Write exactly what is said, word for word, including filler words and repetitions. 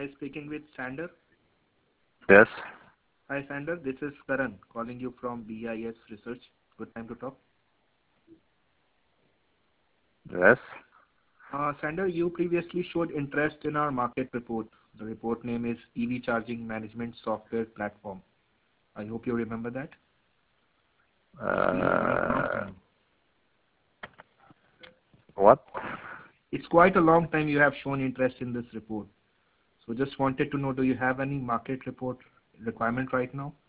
I speaking with Sander? Yes. Hi, Sander. This is Karan calling you from B I S Research. Good time to talk. Yes. Uh, Sander, you previously showed interest in our market report. The report name is E V Charging Management Software Platform. I hope you remember that. It's been quite a long Uh, time. what? It's quite a long time you have shown interest in this report. So just wanted to know, do you have any market report requirement right now?